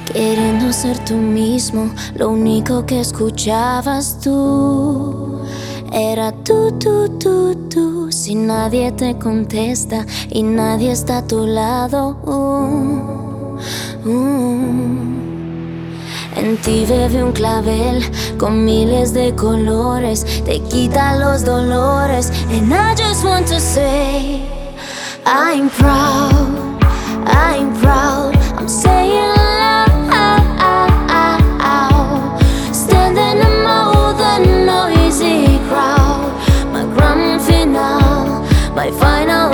queriendo ser tú mismo, lo único que escuchabas tú era tú. Si nadie te contesta y nadie está a tu lado, en ti bebe un clavel con miles de colores, te quita los dolores. And I just want to say, I'm proud, I'm proud. I'm saying loud, standing among the noisy crowd. My grand finale, my final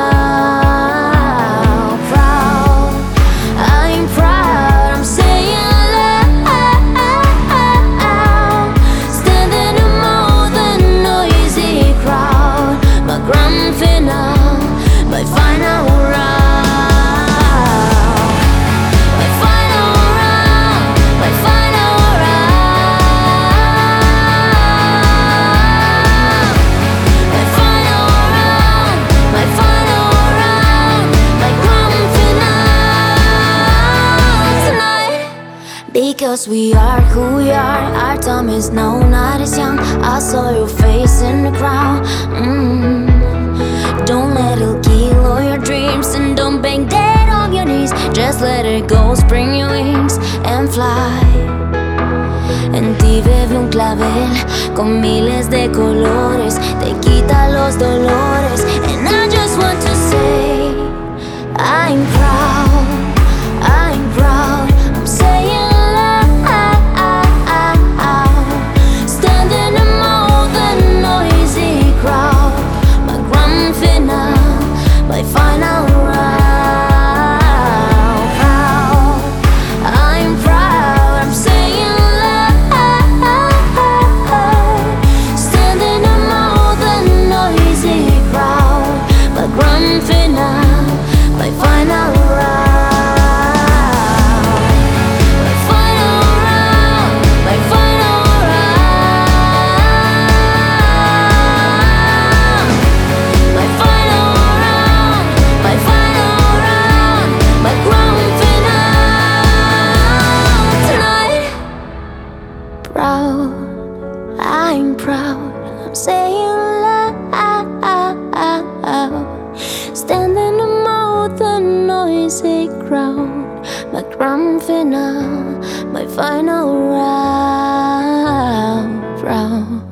round. Proud, I'm proud. I'm saying loud, standing among the noisy crowd. My grand finale, my final round. Because we are who we are, our time is no, not as young. I saw your face in the crowd. Don't let it kill all your dreams, and don't bang dead on your knees. Just let it go, spread your wings and fly. En ti bebe un clavel con miles de colores, te quita los dolores. And I just want to say, I'm proud, I'm proud. I'm saying my final round. Proud, I'm proud. I'm saying loud, standing among the noisy crowd. My grand finale, my final round. My final round, my final round. My final round, my final round, my grand finale tonight. Proud, I'm proud. I'm saying loud, standing among the noisy crowd. My grand finale, my final round. Proud.